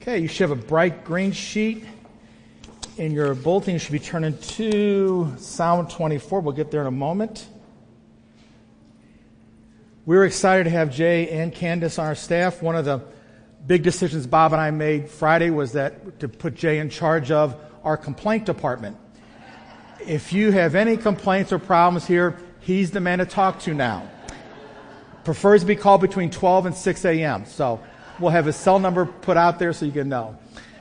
Okay, you should have a bright green sheet in your bulletin. You should be turning to Psalm 24. We'll get there in a moment. We were excited to have Jay and Candace on our staff. One of the big decisions Bob and I made Friday was that to put Jay in charge of our complaint department. If you have any complaints or problems here, he's the man to talk to now. Prefers to be called between 12 and 6 a.m. So we'll have his cell number put out there so you can know.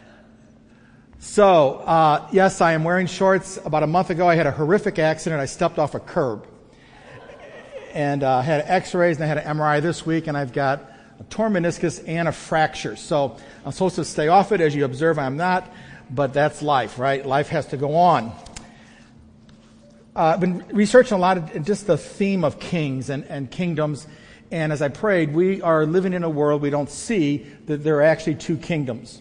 So, yes, I am wearing shorts. About a month ago, I had a horrific accident. I stepped off a curb and had x-rays, and I had an MRI this week, and I've got a torn meniscus and a fracture. So I'm supposed to stay off it. As you observe, I'm not, but that's life, right? Life has to go on. I've been researching a lot of just the theme of kings and kingdoms. And as I prayed, we are living in a world we don't see that there are actually two kingdoms.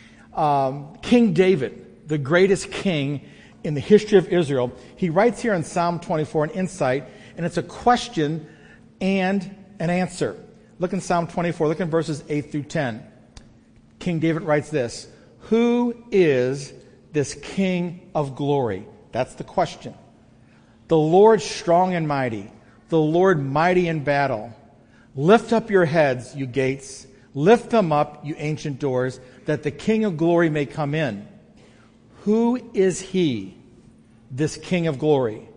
King David, the greatest king in the history of Israel, he writes here in Psalm 24 an insight, and it's a question and an answer. Look in Psalm 24, look in verses 8 through 10. King David writes this: "Who is this King of glory?" That's the question. "The Lord strong and mighty, the Lord mighty in battle. Lift up your heads, you gates. Lift them up, you ancient doors, that the King of glory may come in." Who is he, this King of glory?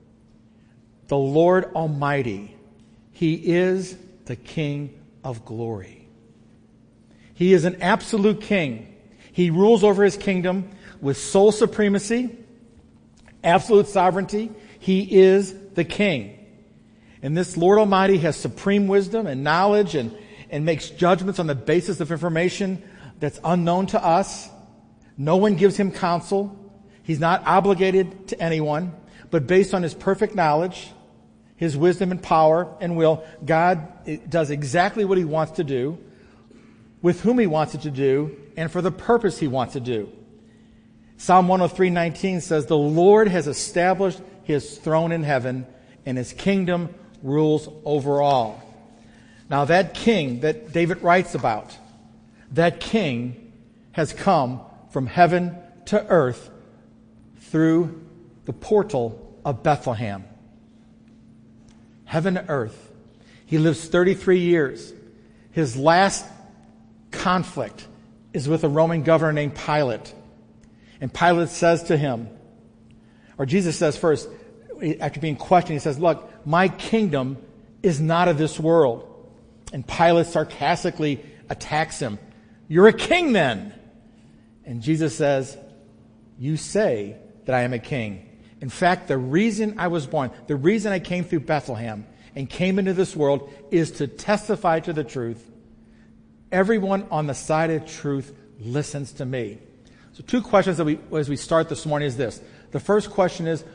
The Lord Almighty. He is the King of glory. He is an absolute king. He rules over his kingdom with sole supremacy, absolute sovereignty. He is the king. And this Lord Almighty has supreme wisdom and knowledge and makes judgments on the basis of information that's unknown to us. No one gives him counsel. He's not obligated to anyone, but based on his perfect knowledge, his wisdom and power and will, God does exactly what he wants to do, with whom he wants it to do, and for the purpose he wants to do. Psalm 103:19 says, "The Lord has established his throne in heaven, and his kingdom rules over all." Now that king that David writes about, that king has come from heaven to earth through the portal of Bethlehem. Heaven to earth. He lives 33 years. His last conflict is with a Roman governor named Pilate. And Pilate says to him, or Jesus says first, after being questioned, he says, "Look, my kingdom is not of this world." And Pilate sarcastically attacks him. "You're a king then." And Jesus says, "You say that I am a king. In fact, the reason I was born, the reason I came through Bethlehem and came into this world is to testify to the truth. Everyone on the side of truth listens to me." So two questions that as we start this morning is this. The first question is,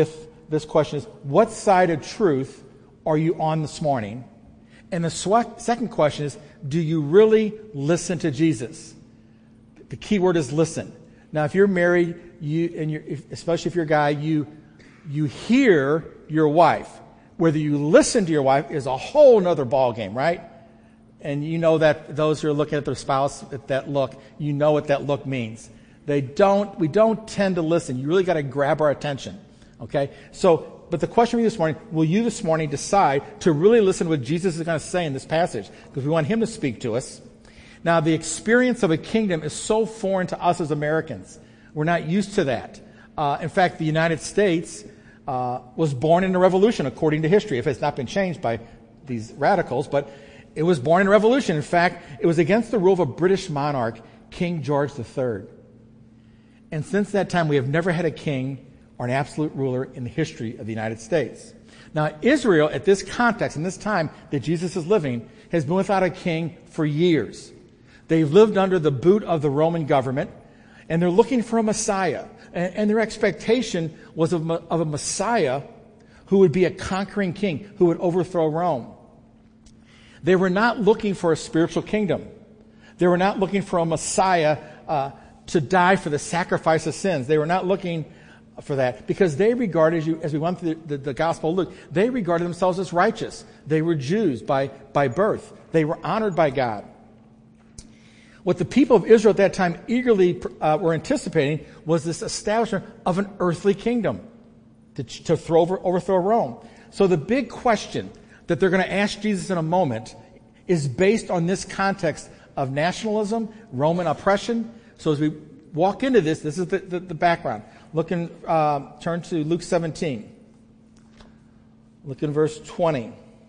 what side of truth are you on this morning? And the second question is, do you really listen to Jesus? The key word is listen. Now, if you're married, especially if you're a guy, you hear your wife. Whether you listen to your wife is a whole nother ballgame, right? And you know that those who are looking at their spouse at that look, you know what that look means. We don't tend to listen. You really got to grab our attention. Okay? But the question for you this morning, will you this morning decide to really listen to what Jesus is going to say in this passage? Because we want him to speak to us. Now, the experience of a kingdom is so foreign to us as Americans. We're not used to that. In fact, the United States was born in a revolution, according to history, if it's not been changed by these radicals. But it was born in a revolution. In fact, it was against the rule of a British monarch, King George III. And since that time, we have never had a king or an absolute ruler in the history of the United States. Now, Israel, at this context, in this time that Jesus is living, has been without a king for years. They've lived under the boot of the Roman government, and they're looking for a Messiah. And their expectation was of a Messiah who would be a conquering king, who would overthrow Rome. They were not looking for a spiritual kingdom. They were not looking for a Messiah to die for the sacrifice of sins. They were not looking for that because they regarded, as we went through the Gospel of Luke, they regarded themselves as righteous. They were Jews by birth. They were honored by God. What the people of Israel at that time eagerly were anticipating was this establishment of an earthly kingdom to overthrow Rome. So the big question that they're going to ask Jesus in a moment is based on this context of nationalism, Roman oppression. So as we walk into this, this is the background. Turn to Luke 17. Look in verse 20.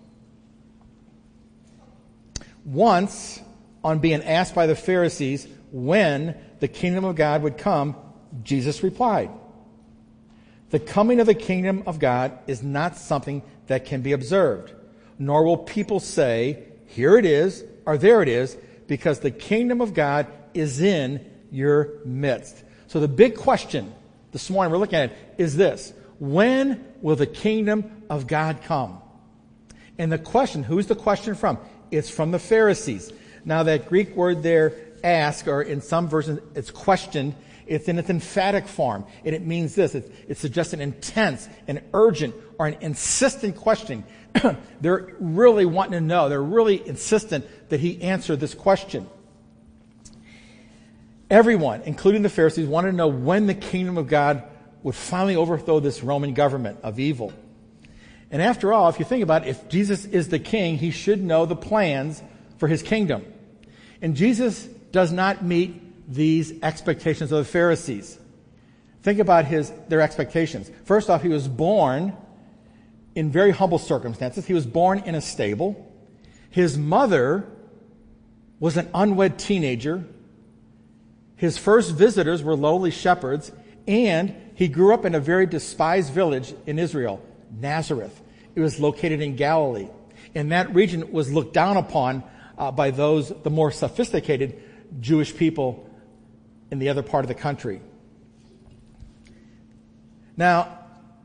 Once, on being asked by the Pharisees when the kingdom of God would come, Jesus replied, "The coming of the kingdom of God is not something that can be observed, nor will people say, 'Here it is,' or 'There it is,' because the kingdom of God is in your midst." So the big question this morning we're looking at is this: when will the kingdom of God come? And the question, who's the question from? It's from the Pharisees. Now that Greek word there, ask, or in some versions it's questioned, it's in its emphatic form. And it means this: it suggests an intense, an urgent, or an insistent question. They're really wanting to know. They're really insistent that he answer this question. Everyone, including the Pharisees, wanted to know when the kingdom of God would finally overthrow this Roman government of evil. And after all, if you think about it, if Jesus is the king, he should know the plans for his kingdom. And Jesus does not meet these expectations of the Pharisees. Think about their expectations. First off, he was born in very humble circumstances. He was born in a stable. His mother was an unwed teenager. His first visitors were lowly shepherds, and he grew up in a very despised village in Israel, Nazareth. It was located in Galilee. And that region was looked down upon by the more sophisticated Jewish people in the other part of the country. Now,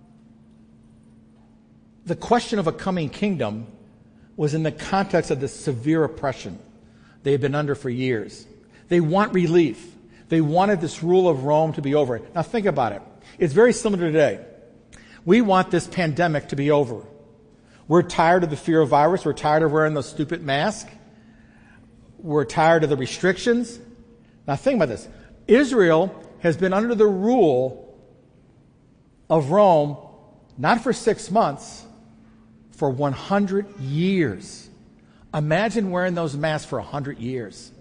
the question of a coming kingdom was in the context of this severe oppression they had been under for years. They want relief. They wanted this rule of Rome to be over. Now think about it. It's very similar today. We want this pandemic to be over. We're tired of the fear of virus. We're tired of wearing those stupid masks. We're tired of the restrictions. Now think about this. Israel has been under the rule of Rome not for 6 months, for 100 years. Imagine wearing those masks for 100 years.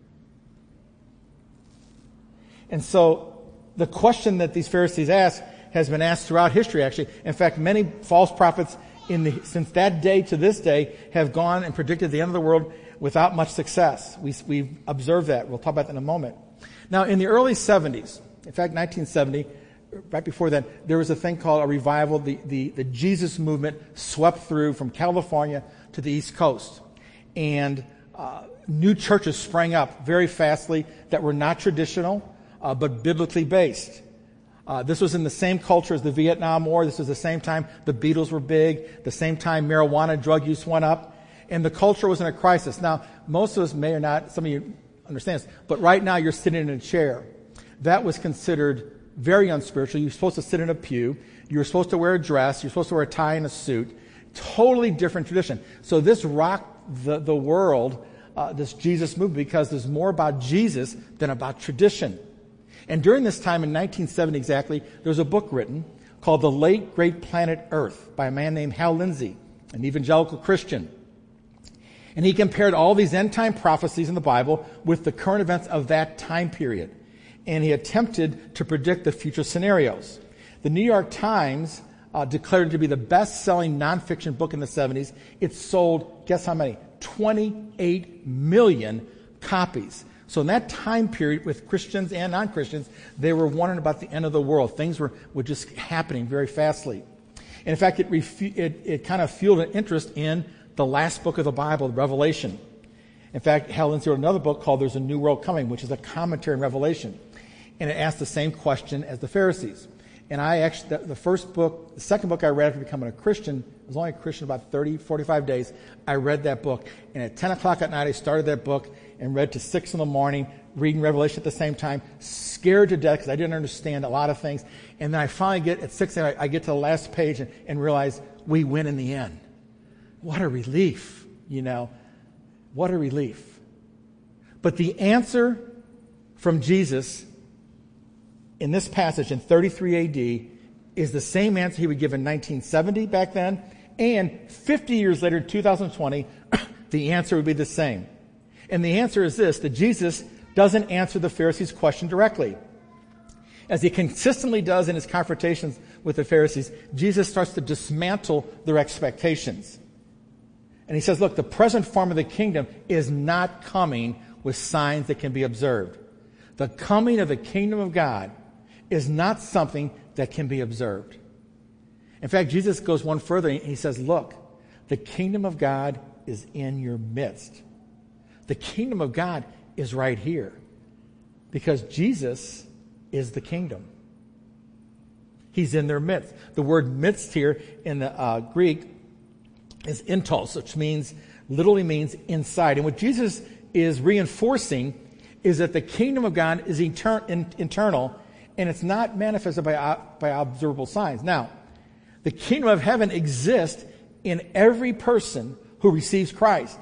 And so the question that these Pharisees ask has been asked throughout history, actually. In fact, many false prophets since that day to this day have gone and predicted the end of the world without much success. We've observed that. We'll talk about that in a moment. Now, in the early 70s, in fact, 1970, right before then, there was a thing called a revival. The Jesus movement swept through from California to the East Coast. And new churches sprang up very fastly that were not traditional, but biblically based. This was in the same culture as the Vietnam War. This was the same time the Beatles were big, the same time marijuana drug use went up, and the culture was in a crisis. Now, most of us may or not, some of you understand this, but right now you're sitting in a chair. That was considered very unspiritual. You're supposed to sit in a pew. You're supposed to wear a dress. You're supposed to wear a tie and a suit. Totally different tradition. So this rocked the world, this Jesus movement, because there's more about Jesus than about tradition. And during this time, in 1970 exactly, there was a book written called The Late Great Planet Earth by a man named Hal Lindsey, an evangelical Christian. And he compared all these end-time prophecies in the Bible with the current events of that time period. And he attempted to predict the future scenarios. The New York Times declared it to be the best-selling nonfiction book in the 70s. It sold, guess how many? 28 million copies. So in that time period, with Christians and non-Christians, they were wondering about the end of the world. Things were just happening very fastly. And in fact, it kind of fueled an interest in the last book of the Bible, Revelation. In fact, Hal Lindsey wrote another book called There's a New World Coming, which is a commentary on Revelation. And it asked the same question as the Pharisees. And I actually, the second book I read after becoming a Christian, I was only a Christian about 45 days, I read that book. And at 10 o'clock at night, I started that book and read to 6 in the morning, reading Revelation at the same time, scared to death because I didn't understand a lot of things. And then I finally get, at 6, I get to the last page and realize we win in the end. What a relief, What a relief. But the answer from Jesus in this passage in 33 AD is the same answer he would give in 1970 back then, and 50 years later, 2020, the answer would be the same. And the answer is this, that Jesus doesn't answer the Pharisees' question directly. As he consistently does in his confrontations with the Pharisees, Jesus starts to dismantle their expectations. And he says, look, the present form of the kingdom is not coming with signs that can be observed. The coming of the kingdom of God is not something that can be observed. In fact, Jesus goes one further and he says, look, the kingdom of God is in your midst. The kingdom of God is right here because Jesus is the kingdom. He's in their midst. The word midst here in the Greek is entos, which literally means inside. And what Jesus is reinforcing is that the kingdom of God is internal, and it's not manifested by observable signs. Now, the kingdom of heaven exists in every person who receives Christ.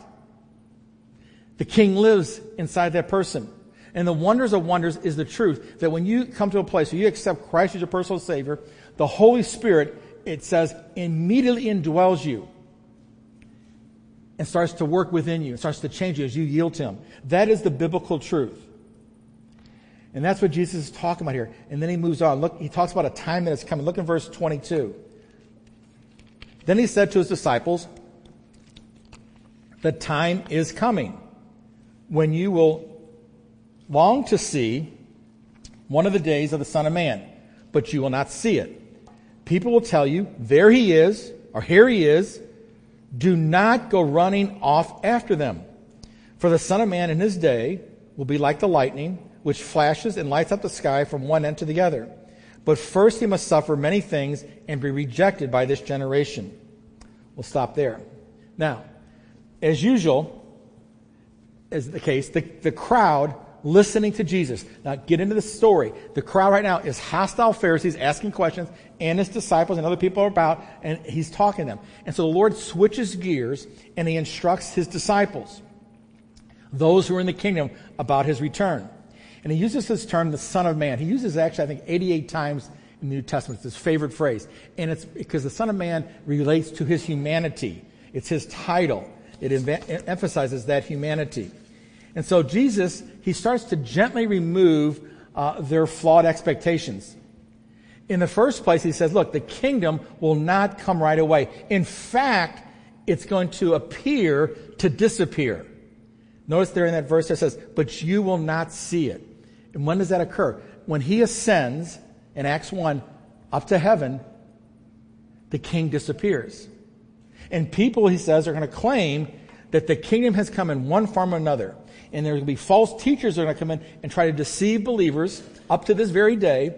The king lives inside that person. And the wonders of wonders is the truth that when you come to a place where you accept Christ as your personal Savior, the Holy Spirit, it says, immediately indwells you and starts to work within you, and starts to change you as you yield to Him. That is the biblical truth. And that's what Jesus is talking about here. And then he moves on. Look, he talks about a time that is coming. Look in verse 22. Then he said to his disciples, the time is coming when you will long to see one of the days of the Son of Man, but you will not see it. People will tell you, there he is, or here he is. Do not go running off after them. For the Son of Man in his day will be like the lightning, which flashes and lights up the sky from one end to the other. But first he must suffer many things and be rejected by this generation. We'll stop there. Now, as usual, as the case, the crowd listening to Jesus. Now, get into the story. The crowd right now is hostile Pharisees asking questions, and his disciples and other people are about, and he's talking to them. And so the Lord switches gears, and he instructs his disciples, those who are in the kingdom, about his return. And he uses this term, the Son of Man. He uses it actually, I think, 88 times in the New Testament. It's his favorite phrase. And it's because the Son of Man relates to his humanity. It's his title. It emphasizes that humanity. And so Jesus, he starts to gently remove their flawed expectations. In the first place, he says, look, the kingdom will not come right away. In fact, it's going to appear to disappear. Notice there in that verse it says, but you will not see it. And when does that occur? When he ascends, in Acts 1, up to heaven, the king disappears. And people, he says, are going to claim that the kingdom has come in one form or another. And there are going to be false teachers that are going to come in and try to deceive believers up to this very day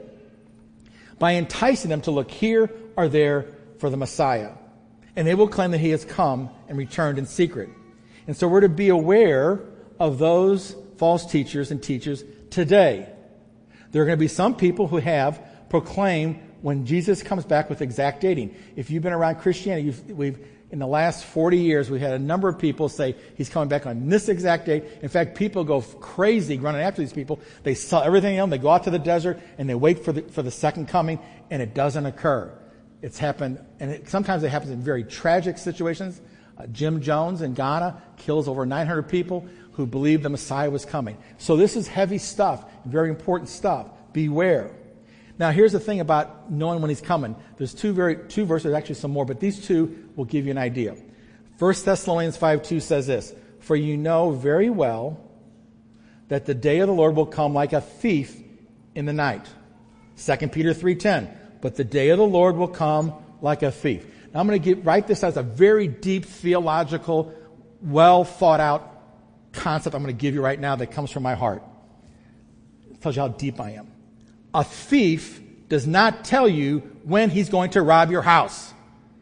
by enticing them to look here or there for the Messiah. And they will claim that he has come and returned in secret. And so we're to be aware of those false teachers and teachers today. There are going to be some people who have proclaimed when Jesus comes back with exact dating. If you've been around Christianity, in the last 40 years, we've had a number of people say he's coming back on this exact date. In fact, people go crazy running after these people. They sell everything else. They go out to the desert and they wait for the second coming, and it doesn't occur. It's happened, and sometimes it happens in very tragic situations. Jim Jones in Ghana kills over 900 people who believed the Messiah was coming. So this is heavy stuff, very important stuff. Beware. Now, here's the thing about knowing when he's coming. There's two verses, actually some more, but these two will give you an idea. 1 Thessalonians 5:2 says this, for you know very well that the day of the Lord will come like a thief in the night. 2 Peter 3:10, but the day of the Lord will come like a thief. Now, I'm going to write this as a very deep theological, well thought out concept I'm going to give you right now that comes from my heart. It tells you how deep I am. A thief does not tell you when he's going to rob your house.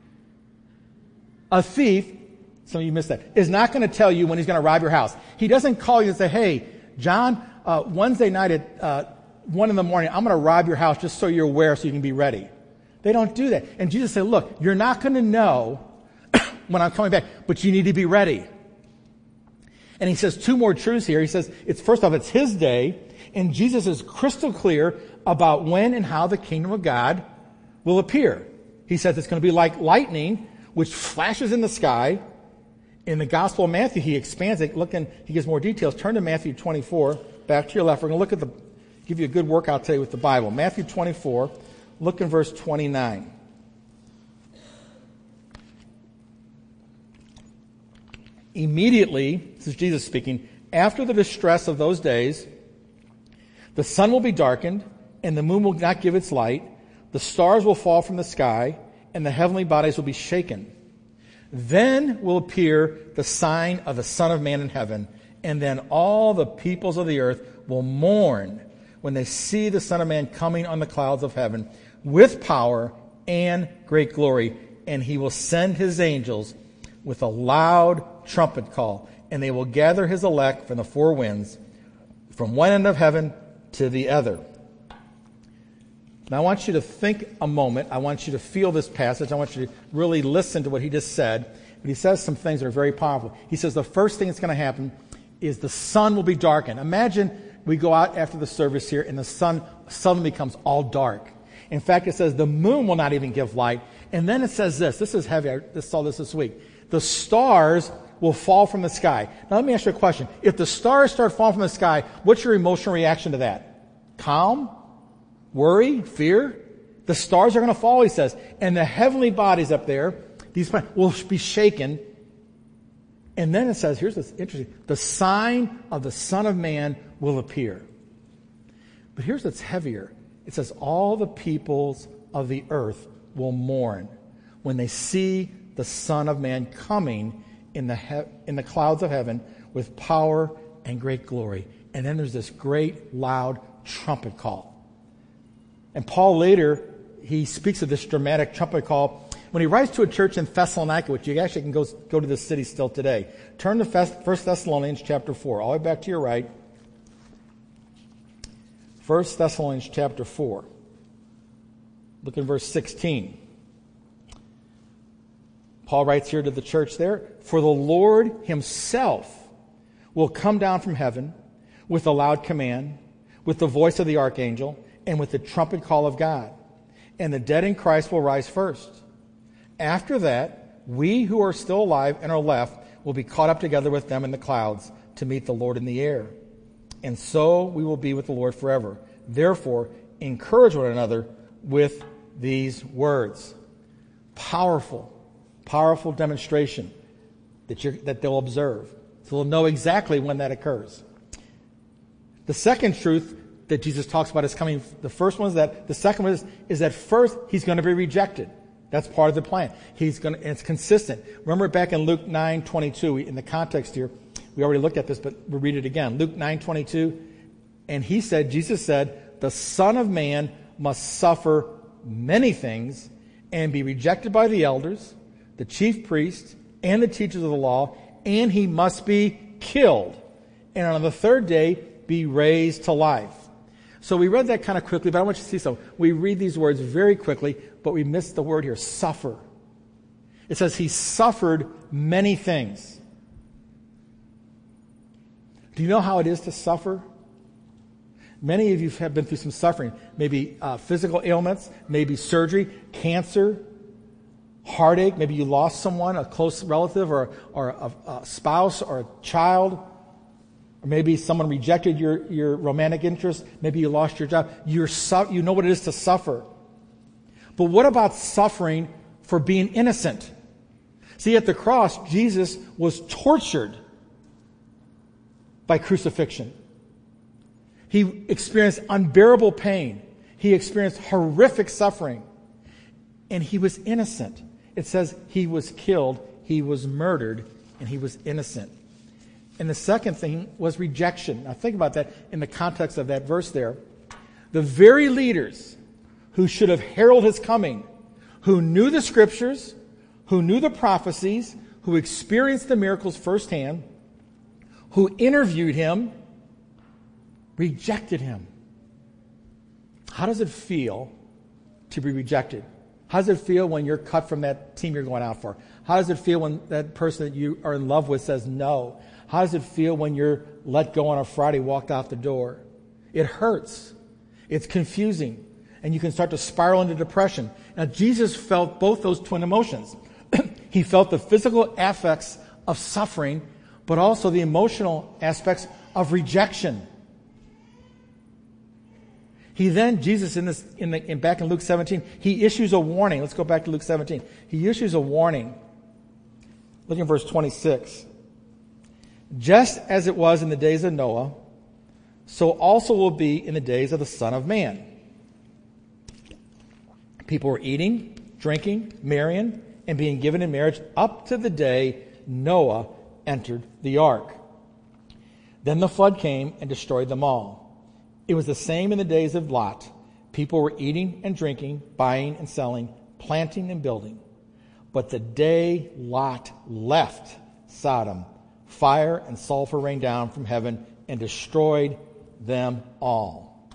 A thief, some of you missed that, is not going to tell you when he's going to rob your house. He doesn't call you and say, hey, John, Wednesday night at 1 in the morning, I'm going to rob your house just so you're aware so you can be ready. They don't do that. And Jesus said, look, you're not going to know when I'm coming back, but you need to be ready. And he says two more truths here. He says, it's first off, it's his day, and Jesus is crystal clear about when and how the kingdom of God will appear. He says it's going to be like lightning, which flashes in the sky. In the Gospel of Matthew, he expands it. He gives more details. Turn to Matthew 24, back to your left. We're going to give you a good workout today with the Bible. Matthew 24, look in verse 29. Immediately, this is Jesus speaking, after the distress of those days, the sun will be darkened, and the moon will not give its light. The stars will fall from the sky, and the heavenly bodies will be shaken. Then will appear the sign of the Son of Man in heaven, and then all the peoples of the earth will mourn when they see the Son of Man coming on the clouds of heaven with power and great glory. And he will send his angels with a loud trumpet call, and they will gather his elect from the four winds, from one end of heaven to the other. Now I want you to think a moment. I want you to feel this passage. I want you to really listen to what he just said. But he says some things that are very powerful. He says the first thing that's going to happen is the sun will be darkened. Imagine we go out after the service here and the sun suddenly becomes all dark. In fact, it says the moon will not even give light. And then it says this. This is heavy. I saw this week. The stars will fall from the sky. Now let me ask you a question. If the stars start falling from the sky, what's your emotional reaction to that? Calm? Worry? Fear? The stars are going to fall, he says. And the heavenly bodies up there, these will be shaken. And then it says, here's what's interesting. The sign of the Son of Man will appear. But here's what's heavier. It says all the peoples of the earth will mourn when they see the Son of Man coming in the clouds of heaven with power and great glory. And then there's this great loud trumpet call. And Paul later, he speaks of this dramatic trumpet call when he writes to a church in Thessalonica, which you actually can go to this city still today. Turn to 1 Thessalonians chapter 4, all the way back to your right. 1 Thessalonians chapter 4. Look in verse 16. Paul writes here to the church there, "For the Lord himself will come down from heaven with a loud command, with the voice of the archangel, and with the trumpet call of God. And the dead in Christ will rise first. After that, we who are still alive and are left will be caught up together with them in the clouds to meet the Lord in the air. And so we will be with the Lord forever. Therefore, encourage one another with these words." Powerful demonstration that they'll observe. So they'll know exactly when that occurs. The second truth that Jesus talks about is coming. The first one is that, the second one is that first he's going to be rejected. That's part of the plan. And it's consistent. Remember back in Luke 9:22, in the context here, we already looked at this, but we'll read it again. Luke 9:22, and Jesus said, "The Son of Man must suffer many things and be rejected by the elders, the chief priests, and the teachers of the law, and he must be killed, and on the third day be raised to life." So we read that kind of quickly, but I want you to see something. We read these words very quickly, but we missed the word here, suffer. It says he suffered many things. Do you know how it is to suffer? Many of you have been through some suffering, maybe physical ailments, maybe surgery, cancer, heartache. Maybe you lost someone, a close relative or a spouse or a child. Or maybe someone rejected your romantic interest. Maybe you lost your job. You know what it is to suffer. But what about suffering for being innocent? See, at the cross, Jesus was tortured by crucifixion. He experienced unbearable pain. He experienced horrific suffering. And he was innocent. It says he was killed, he was murdered, and he was innocent. And the second thing was rejection. Now think about that in the context of that verse there. The very leaders who should have heralded his coming, who knew the scriptures, who knew the prophecies, who experienced the miracles firsthand, who interviewed him, rejected him. How does it feel to be rejected? How does it feel when you're cut from that team you're going out for? How does it feel when that person that you are in love with says no? How does it feel when you're let go on a Friday, walked out the door? It hurts. It's confusing. And you can start to spiral into depression. Now, Jesus felt both those twin emotions. He felt the physical affects of suffering, but also the emotional aspects of rejection. He then, Jesus, back in Luke 17, he issues a warning. Let's go back to Luke 17. He issues a warning. Look at verse 26. Just as it was in the days of Noah, so also will be in the days of the Son of Man. People were eating, drinking, marrying, and being given in marriage up to the day Noah entered the ark. Then the flood came and destroyed them all. It was the same in the days of Lot. People were eating and drinking, buying and selling, planting and building. But the day Lot left Sodom, fire and sulfur rained down from heaven and destroyed them all.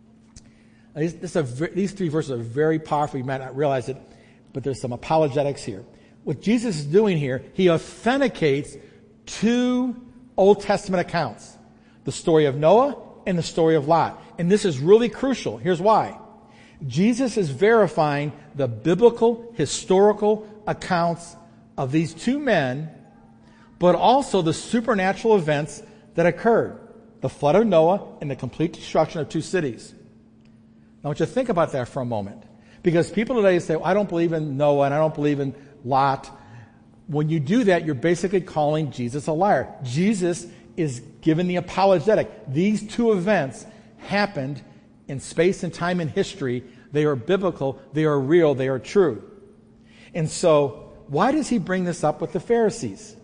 Now, these three verses are very powerful. You might not realize it, but there's some apologetics here. What Jesus is doing here, he authenticates two Old Testament accounts, the story of Noah and the story of Lot. And this is really crucial. Here's why. Jesus is verifying the biblical, historical accounts of these two men, but also the supernatural events that occurred. The flood of Noah and the complete destruction of two cities. Now I want you to think about that for a moment. Because people today say, well, I don't believe in Noah and I don't believe in Lot. When you do that, you're basically calling Jesus a liar. Jesus is given the apologetic. These two events happened in space and time and history. They are biblical, they are real, they are true. And so, why does he bring this up with the Pharisees?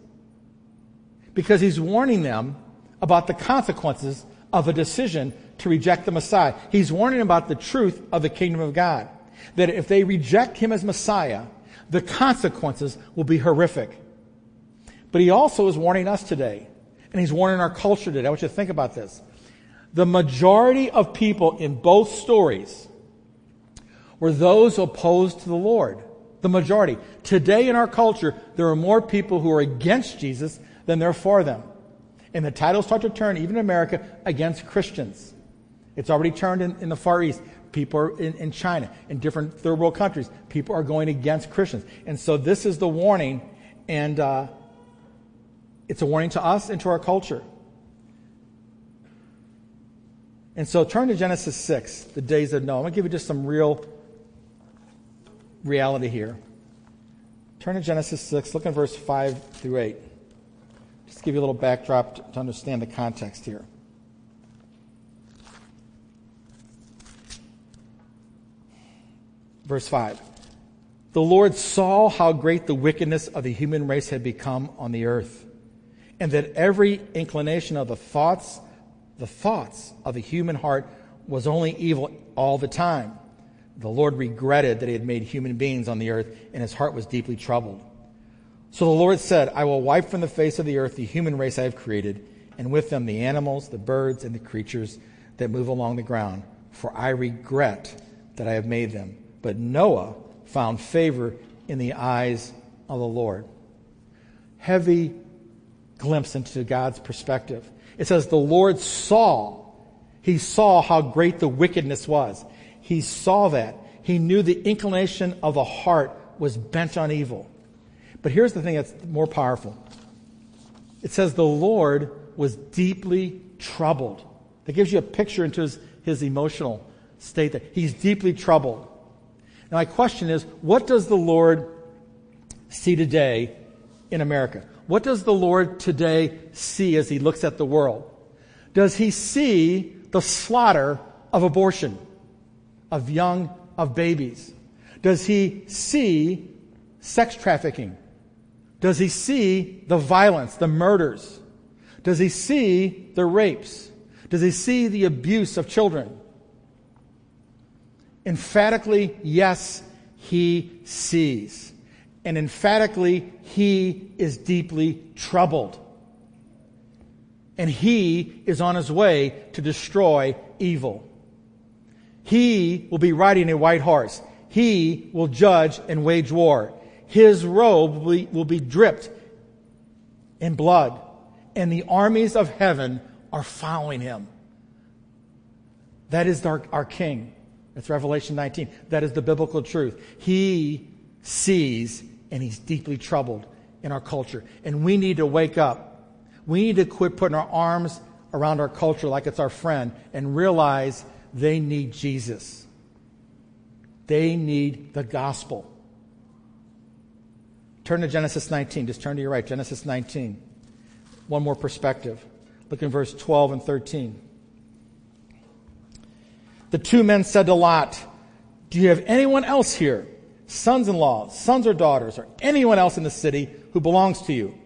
Because he's warning them about the consequences of a decision to reject the Messiah. He's warning them about the truth of the kingdom of God. That if they reject him as Messiah, the consequences will be horrific. But he also is warning us today. And he's warning our culture today. I want you to think about this. The majority of people in both stories were those opposed to the Lord. The majority. Today in our culture, there are more people who are against Jesus than there are for them. And the titles start to turn, even in America, against Christians. It's already turned in the Far East. People are in China, in different third world countries. People are going against Christians. And so this is the warning, and it's a warning to us and to our culture. And so turn to Genesis 6, the days of Noah. I'm going to give you just some real reality here. Turn to Genesis 6, look at verse 5 through 8. Just to give you a little backdrop to understand the context here. Verse 5. The Lord saw how great the wickedness of the human race had become on the earth, and that every inclination of the thoughts of the human heart was only evil all the time. The Lord regretted that he had made human beings on the earth, and his heart was deeply troubled. So the Lord said, I will wipe from the face of the earth the human race I have created, and with them the animals, the birds, and the creatures that move along the ground, for I regret that I have made them. But Noah found favor in the eyes of the Lord. Heavy glimpse into God's perspective. It says the Lord saw. He saw how great the wickedness was. He saw that. He knew the inclination of the heart was bent on evil. But here's the thing that's more powerful. It says the Lord was deeply troubled. That gives you a picture into his emotional state, that he's deeply troubled. Now my question is, what does the Lord see today in America? What does the Lord today see as he looks at the world? Does he see the slaughter of abortion, of babies? Does he see sex trafficking? Does he see the violence, the murders? Does he see the rapes? Does he see the abuse of children? Emphatically, yes, he sees. And emphatically, he is deeply troubled. And he is on his way to destroy evil. He will be riding a white horse. He will judge and wage war. His robe will be dripped in blood, and the armies of heaven are following him. That is our King. That's Revelation 19. That is the biblical truth. He sees, and he's deeply troubled in our culture. And we need to wake up. We need to quit putting our arms around our culture like it's our friend and realize they need Jesus. They need the gospel. Turn to Genesis 19. Just turn to your right. Genesis 19. One more perspective. Look in verse 12 and 13. The two men said to Lot, "Do you have anyone else here, sons-in-law, sons or daughters, or anyone else in the city who belongs to you?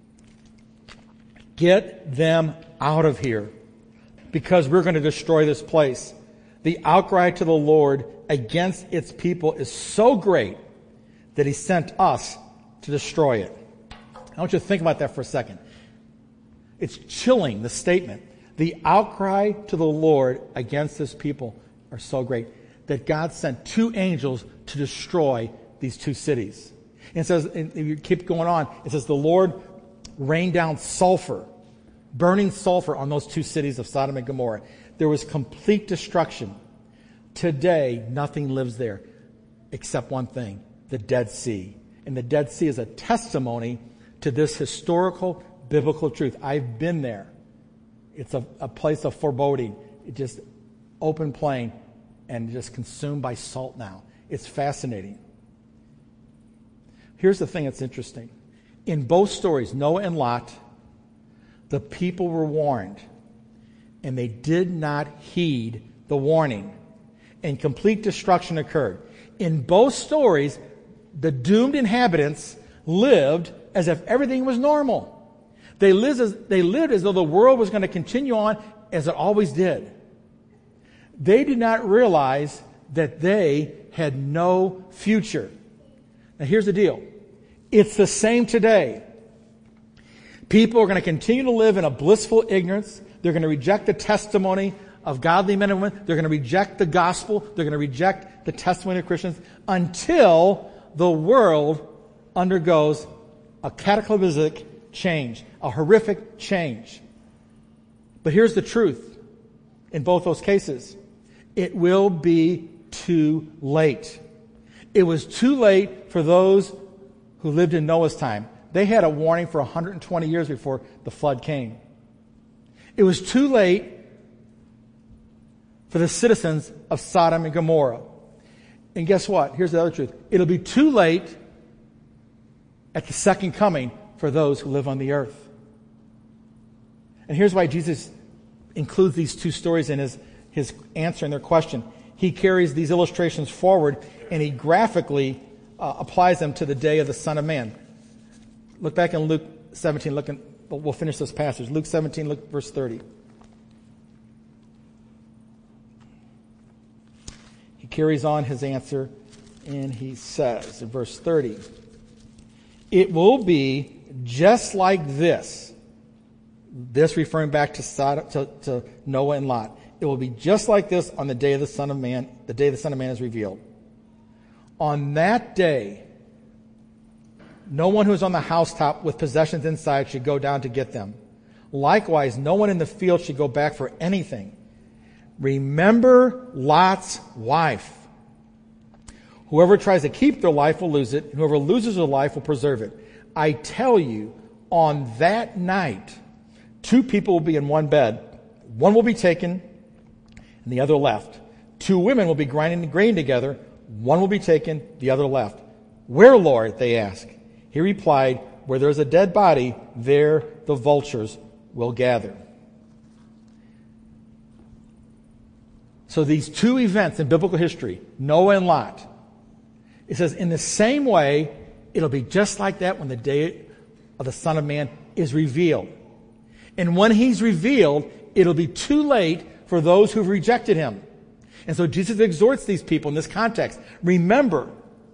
Get them out of here, because we're going to destroy this place. The outcry to the Lord against its people is so great that he sent us to destroy it." I want you to think about that for a second. It's chilling, the statement. The outcry to the Lord against his people are so great that God sent two angels to destroy these two cities. And it says, and if you keep going on, it says the Lord rained down sulfur, burning sulfur on those two cities of Sodom and Gomorrah. There was complete destruction. Today, nothing lives there except one thing, the Dead Sea. And the Dead Sea is a testimony to this historical, biblical truth. I've been there. It's a place of foreboding. It just open plain and just consumed by salt now. It's fascinating. Here's the thing that's interesting. In both stories, Noah and Lot, the people were warned, and they did not heed the warning, and complete destruction occurred. In both stories, the doomed inhabitants lived as if everything was normal. They lived as though the world was going to continue on as it always did. They did not realize that they had no future. Now here's the deal. It's the same today. People are going to continue to live in a blissful ignorance. They're going to reject the testimony of godly men and women. They're going to reject the gospel. They're going to reject the testimony of Christians until the world undergoes a cataclysmic change, a horrific change. But here's the truth in both those cases. It will be too late. It was too late for those who lived in Noah's time. They had a warning for 120 years before the flood came. It was too late for the citizens of Sodom and Gomorrah. And guess what? Here's the other truth. It'll be too late at the second coming for those who live on the earth. And here's why Jesus includes these two stories in his answer and their question. He carries these illustrations forward and he graphically applies them to the day of the Son of Man. Look back in Luke 17. We'll finish this passage. Luke 17, look verse 30. He carries on his answer and he says in verse 30, "It will be just like this." This referring back to Noah and Lot. "It will be just like this on the day of the Son of Man, the day the Son of Man is revealed. On that day, no one who is on the housetop with possessions inside should go down to get them. Likewise, no one in the field should go back for anything. Remember Lot's wife. Whoever tries to keep their life will lose it, and whoever loses their life will preserve it. I tell you, on that night, two people will be in one bed. One will be taken, and the other left. Two women will be grinding grain together. One will be taken, the other left. Where, Lord? They asked. He replied, where there is a dead body, there the vultures will gather. So these two events in biblical history, Noah and Lot, it says in the same way, it'll be just like that when the day of the Son of Man is revealed. And when he's revealed, it'll be too late for those who've rejected him. And so Jesus exhorts these people in this context. Remember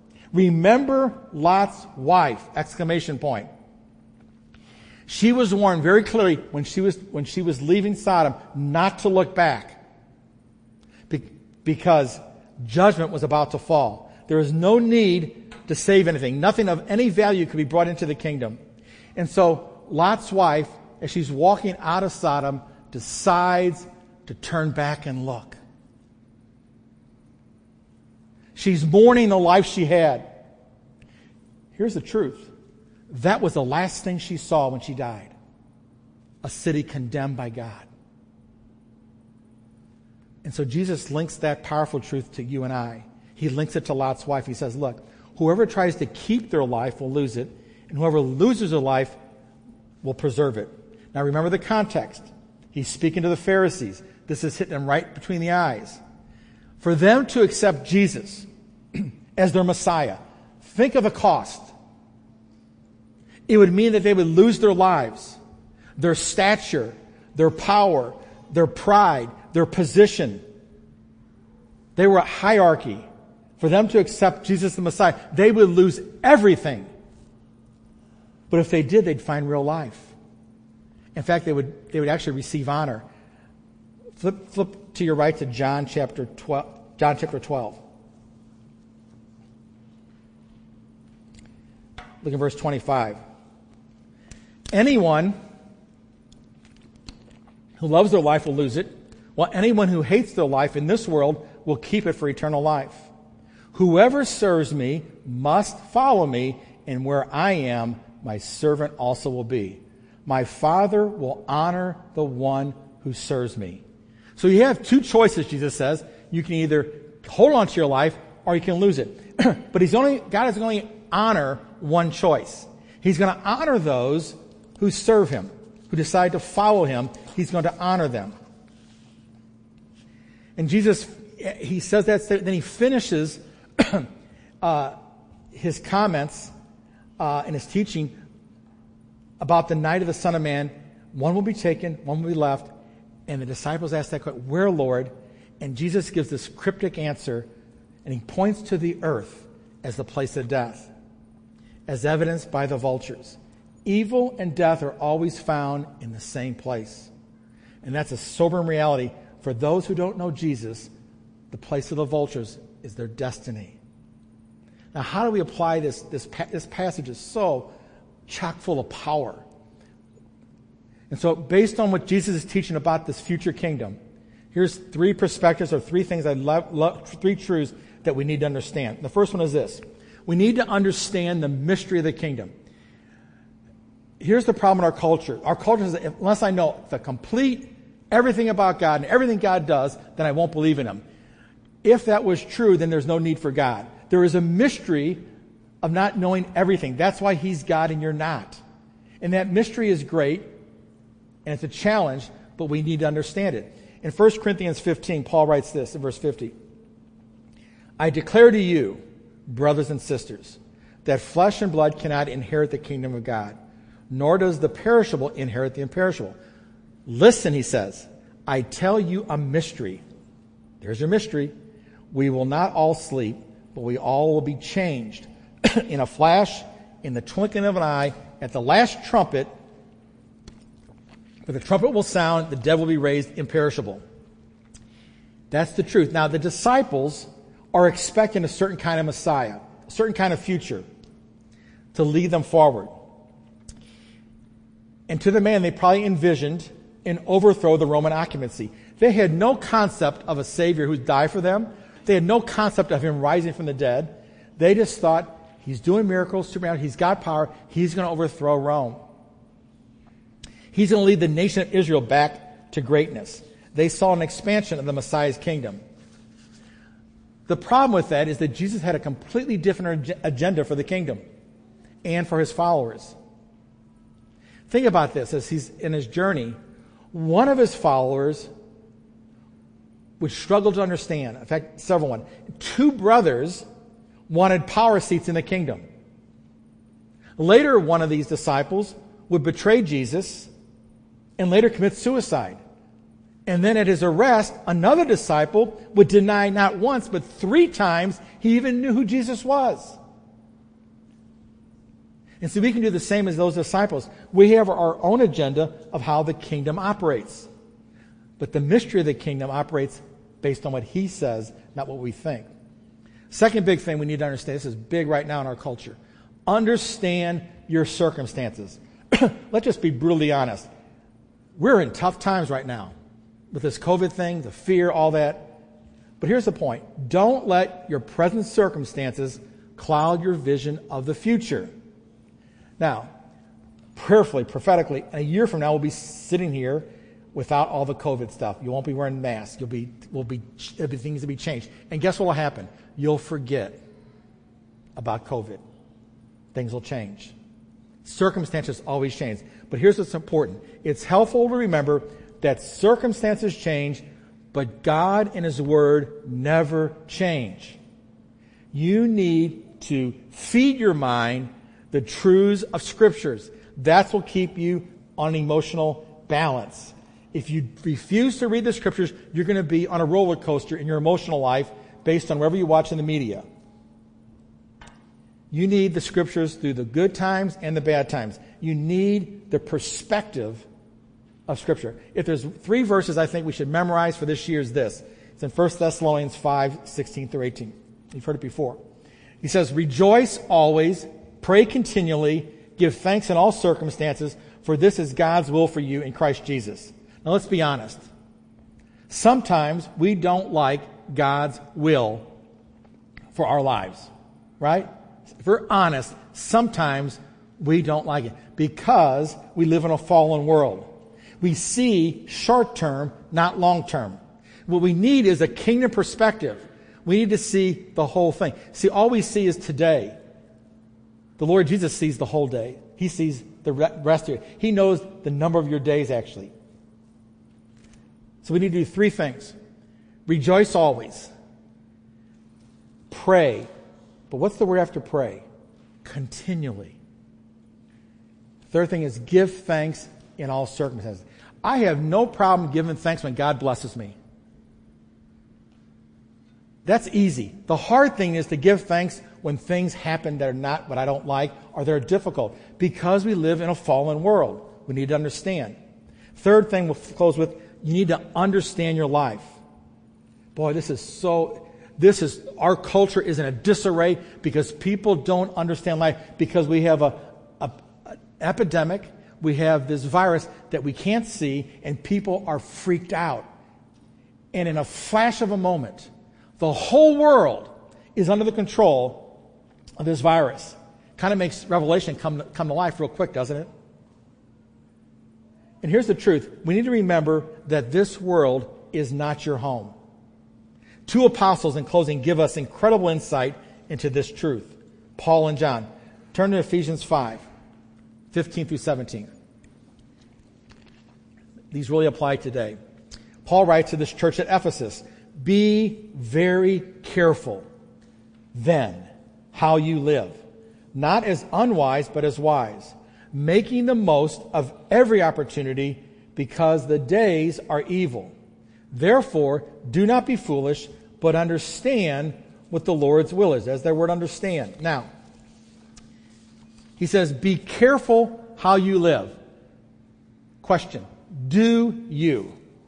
Lot's wife! Exclamation point. She was warned very clearly when she was leaving Sodom not to look back because judgment was about to fall. There is no need to save anything. Nothing of any value could be brought into the kingdom. And so Lot's wife, as she's walking out of Sodom, decides to turn back and look. She's mourning the life she had. Here's the truth. That was the last thing she saw when she died. A city condemned by God. And so Jesus links that powerful truth to you and I. He links it to Lot's wife. He says, look, whoever tries to keep their life will lose it, and whoever loses their life will preserve it. Now remember the context. He's speaking to the Pharisees. This is hitting them right between the eyes. For them to accept Jesus as their Messiah, think of a cost. It would mean that they would lose their lives, their stature, their power, their pride, their position. They were a hierarchy. For them to accept Jesus the Messiah, they would lose everything. But if they did, they'd find real life. In fact, they would actually receive honor. Flip to your right to John chapter 12. John chapter 12. Look at verse 25. Anyone who loves their life will lose it, while anyone who hates their life in this world will keep it for eternal life. Whoever serves me must follow me, and where I am, my servant also will be. My Father will honor the one who serves me. So you have two choices, Jesus says. You can either hold on to your life or you can lose it. But God is going to honor one choice. He's going to honor those who serve him, who decide to follow him. He's going to honor them. And Jesus, he says that, then he finishes his comments and his teaching about the night of the Son of Man. One will be taken, one will be left. And the disciples ask that question, where, Lord? And Jesus gives this cryptic answer, and he points to the earth as the place of death, as evidenced by the vultures. Evil and death are always found in the same place. And that's a sobering reality. For those who don't know Jesus, the place of the vultures is their destiny. Now, how do we apply this? This passage is so chock full of power. And so, based on what Jesus is teaching about this future kingdom, here's three perspectives or three things three truths that we need to understand. The first one is this. We need to understand the mystery of the kingdom. Here's the problem in our culture. Our culture is that unless I know the complete everything about God and everything God does, then I won't believe in him. If that was true, then there's no need for God. There is a mystery of not knowing everything. That's why he's God and you're not. And that mystery is great, and it's a challenge, but we need to understand it. In 1 Corinthians 15, Paul writes this in verse 50. I declare to you, brothers and sisters, that flesh and blood cannot inherit the kingdom of God, nor does the perishable inherit the imperishable. Listen, he says, I tell you a mystery. There's your mystery. We will not all sleep, but we all will be changed in a flash, in the twinkling of an eye, at the last trumpet. For the trumpet will sound, the dead will be raised imperishable. That's the truth. Now, the disciples are expecting a certain kind of Messiah, a certain kind of future to lead them forward. And to the man, they probably envisioned an overthrow of the Roman occupancy. They had no concept of a Savior who'd die for them. They had no concept of him rising from the dead. They just thought, he's doing miracles, supernatural, he's got power, he's going to overthrow Rome. He's going to lead the nation of Israel back to greatness. They saw an expansion of the Messiah's kingdom. The problem with that is that Jesus had a completely different agenda for the kingdom and for his followers. Think about this. As he's in his journey, one of his followers would struggle to understand. In fact, several ones. Two brothers wanted power seats in the kingdom. Later, one of these disciples would betray Jesus and later commit suicide. And then at his arrest, another disciple would deny not once, but 3 times he even knew who Jesus was. And so we can do the same as those disciples. We have our own agenda of how the kingdom operates. But the mystery of the kingdom operates based on what he says, not what we think. Second big thing we need to understand, this is big right now in our culture. Understand your circumstances. Let's just be brutally honest. We're in tough times right now with this COVID thing, the fear, all that. But here's the point. Don't let your present circumstances cloud your vision of the future. Now, prayerfully, prophetically, in a year from now, we'll be sitting here without all the COVID stuff. You won't be wearing masks. There'll be things to be changed. And guess what will happen? You'll forget about COVID. Things will change. Circumstances always change. But here's what's important. It's helpful to remember that circumstances change, but God and His Word never change. You need to feed your mind the truths of Scriptures. That's what will keep you on emotional balance. If you refuse to read the Scriptures, you're going to be on a roller coaster in your emotional life based on whatever you watch in the media. You need the Scriptures through the good times and the bad times. You need the perspective of Scripture. If there's 3 verses I think we should memorize for this year is this. It's in 1 Thessalonians 5:16 through 18. You've heard it before. He says, "Rejoice always, pray continually, give thanks in all circumstances, for this is God's will for you in Christ Jesus." Now let's be honest. Sometimes we don't like God's will for our lives, right? If we're honest, sometimes we don't like it because we live in a fallen world. We see short term, not long term. What we need is a kingdom perspective. We need to see the whole thing. See, all we see is today. The Lord Jesus sees the whole day. He sees the rest of it. He knows the number of your days, actually. So we need to do 3 things. Rejoice always. Pray. But what's the word after pray? Continually. Third thing is give thanks in all circumstances. I have no problem giving thanks when God blesses me. That's easy. The hard thing is to give thanks when things happen that are not what I don't like or they're difficult. Because we live in a fallen world. We need to understand. Third thing we'll close with, you need to understand your life. Boy, our culture is in a disarray because people don't understand life because we have an epidemic. We have this virus that we can't see and people are freaked out. And in a flash of a moment, the whole world is under the control of this virus. Kind of makes Revelation come to life real quick, doesn't it? And here's the truth. We need to remember that this world is not your home. 2 apostles, in closing, give us incredible insight into this truth. Paul and John. Turn to Ephesians 5, 15 through 17. These really apply today. Paul writes to this church at Ephesus, "Be very careful then how you live, not as unwise but as wise, making the most of every opportunity because the days are evil. Therefore, do not be foolish, but understand what the Lord's will is." That's their word, understand. Now, he says, be careful how you live. Question, do you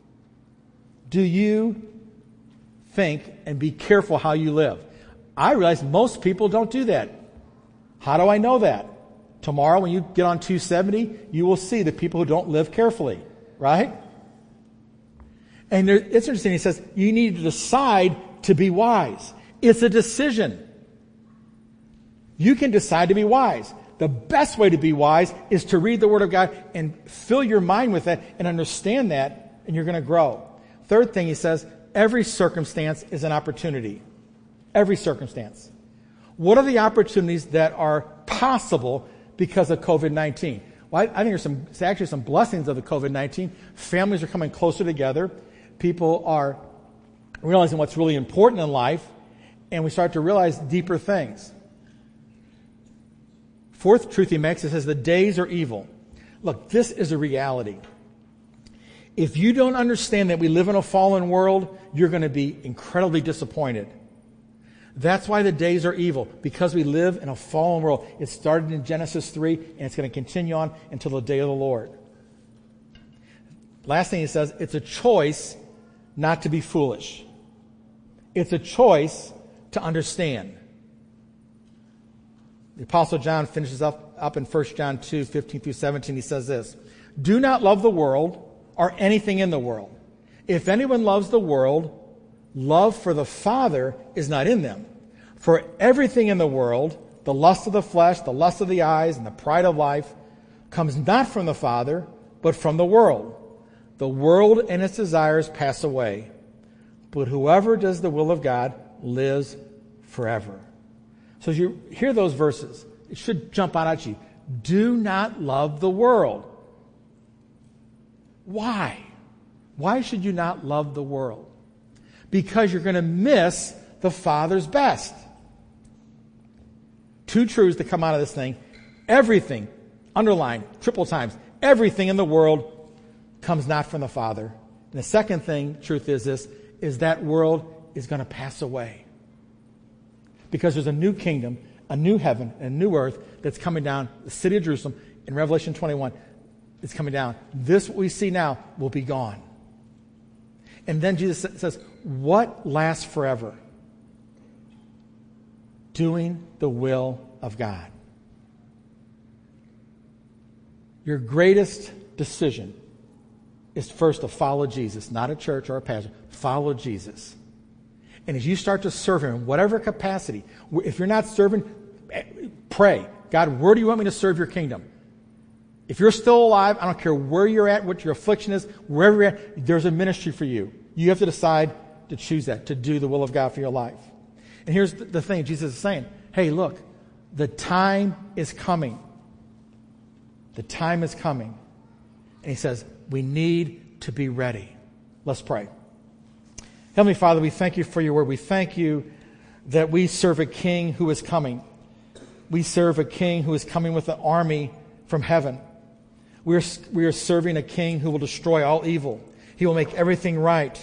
think and be careful how you live? I realize most people don't do that. How do I know that? Tomorrow when you get on 270, you will see the people who don't live carefully, right? And it's interesting, he says, you need to decide to be wise. It's a decision. You can decide to be wise. The best way to be wise is to read the Word of God and fill your mind with that and understand that, and you're going to grow. Third thing he says, every circumstance is an opportunity. Every circumstance. What are the opportunities that are possible because of COVID-19? Well, I think there's actually some blessings of the COVID-19. Families are coming closer together. People are realizing what's really important in life, and we start to realize deeper things. Fourth truth he makes, it says the days are evil. Look, this is a reality. If you don't understand that we live in a fallen world, you're going to be incredibly disappointed. That's why the days are evil, because we live in a fallen world. It started in Genesis 3, and it's going to continue on until the day of the Lord. Last thing he says, it's a choice not to be foolish. It's a choice to understand. The Apostle John finishes up in 1 John 2, 15 through 17. He says this, "Do not love the world or anything in the world. If anyone loves the world, love for the Father is not in them. For everything in the world, the lust of the flesh, the lust of the eyes, and the pride of life, comes not from the Father, but from the world. The world and its desires pass away, but whoever does the will of God lives forever." So as you hear those verses, it should jump out at you. Do not love the world. Why? Why should you not love the world? Because you're going to miss the Father's best. Two truths that come out of this thing. Everything, underline, triple times, everything in the world comes not from the Father. And the second thing, truth is this, is that world is going to pass away. Because there's a new kingdom, a new heaven, and a new earth that's coming down. The city of Jerusalem in Revelation 21 is coming down. This, what we see now, will be gone. And then Jesus says, what lasts forever? Doing the will of God. Your greatest decision is first to follow Jesus, not a church or a pastor. Follow Jesus. And as you start to serve Him in whatever capacity, if you're not serving, pray. God, where do you want me to serve your kingdom? If you're still alive, I don't care where you're at, what your affliction is, wherever you're at, there's a ministry for you. You have to decide to choose that, to do the will of God for your life. And here's the thing Jesus is saying. Hey, look, the time is coming. The time is coming. And He says, we need to be ready. Let's pray. Heavenly Father, we thank you for your word. We thank you that we serve a King who is coming. We serve a King who is coming with an army from heaven. We are serving a King who will destroy all evil. He will make everything right.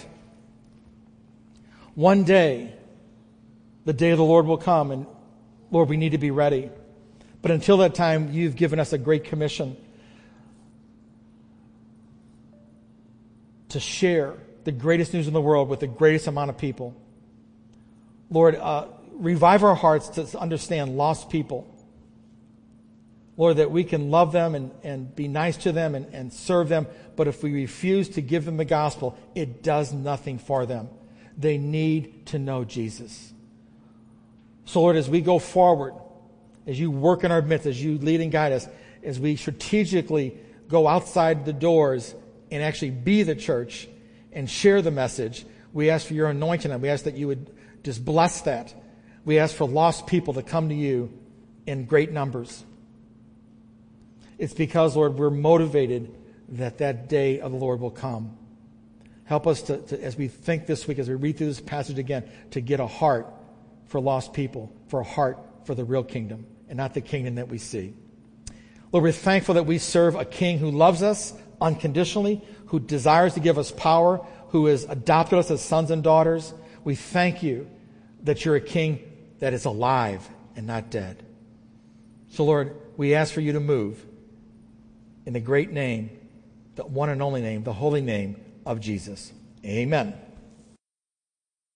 One day, the day of the Lord will come, and Lord, we need to be ready. But until that time, you've given us a great commission to share the greatest news in the world with the greatest amount of people. Lord, revive our hearts to understand lost people. Lord, that we can love them and be nice to them and serve them, but if we refuse to give them the gospel, it does nothing for them. They need to know Jesus. So Lord, as we go forward, as you work in our midst, as you lead and guide us, as we strategically go outside the doors and actually be the church and share the message, we ask for your anointing, and we ask that you would just bless that. We ask for lost people to come to you in great numbers. It's because, Lord, we're motivated that day of the Lord will come. Help us to, as we think this week, as we read through this passage again, to get a heart for lost people, for a heart for the real kingdom, and not the kingdom that we see. Lord, we're thankful that we serve a King who loves us unconditionally, who desires to give us power, who has adopted us as sons and daughters. We thank you that you're a King that is alive and not dead. So, Lord, we ask for you to move in the great name, the one and only name, the holy name of Jesus. Amen.